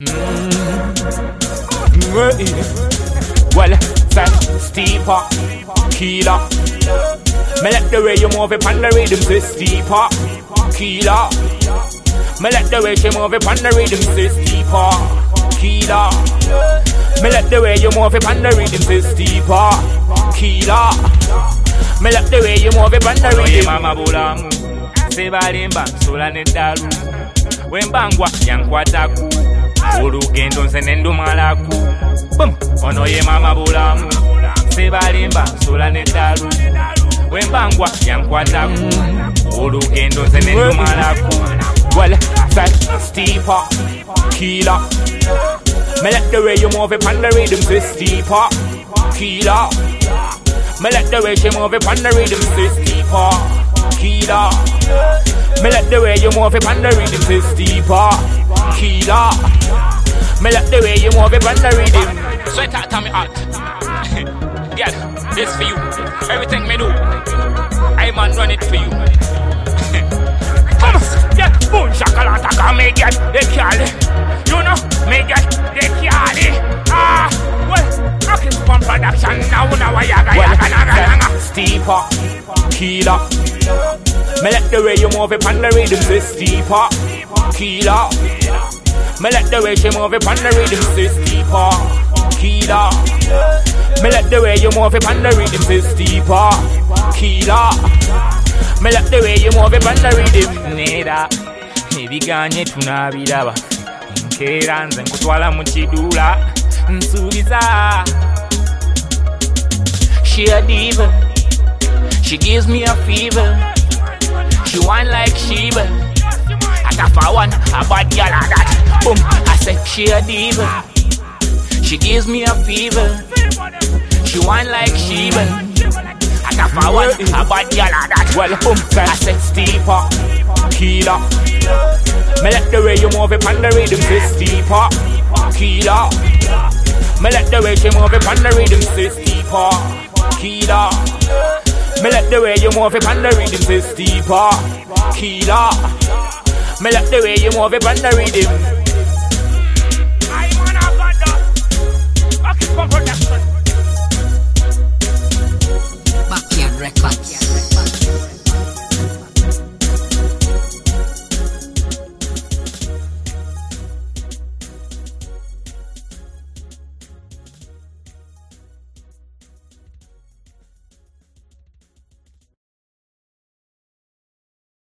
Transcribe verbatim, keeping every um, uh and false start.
Well, say steeper, killer. Me like the way you move it on the rhythm, say steeper, killer. Me like the way you move it on the rhythm, say steeper, killer. Me like the way you move it on the rhythm, say steeper, killer. Me like the way you move it on the rhythm. Mama bulamu, se balimba sola nedalu. Wembangwa yankwataku, olugendo nze nendumalaku. Boom, ono ye mama bulamu, se balimba sola nedalu. Wembangwa yankwataku, olugendo nze nendumalaku. Well, say steeper, killer. Me like the way you move it on the rhythm, say steeper, killer. Me like the way you move it on the rhythm, say steeper, killer. Me like the way you move it on the rhythm, say steeper, killer. Me like the way you move it on the rhythm. Sweat out on me heart. Yeah, this for you. Everything me do, I man run it for you. Yeah, boom, shakalaka, come me get the cali. You know, me get the cali. Ah, well, I can from production now. Now I yaga yaga yaga yaga. Steeper, killer. Me like the way you move it on the rhythm, say steeper, killer. Me like the way you move it on the rhythm, say steeper, killer. Me like the way you move it on the rhythm, say steeper, killer. Me like the way you move it on the rhythm. Neda, ebiganye tunabiraba. Nkera nze nkutwala mu kidula nsubiza. She a diva, she gives me a fever. She whine like Sheba. I tap her one, a bad girl like that. Boom, I said she a diva. She gives me a fever. She whine like Sheba. I tap her one, a bad girl like that. Well, boom, I said steeper, killer. Me like the way you move it on the rhythm, say steeper, killer. Me like the way you move it on the rhythm, say steeper, killer. Me like the way you move it on the rhythm, say steeper, killer. Me like the way you move it on the rhythm. I wanna got that. I keep on production. Backyard Records.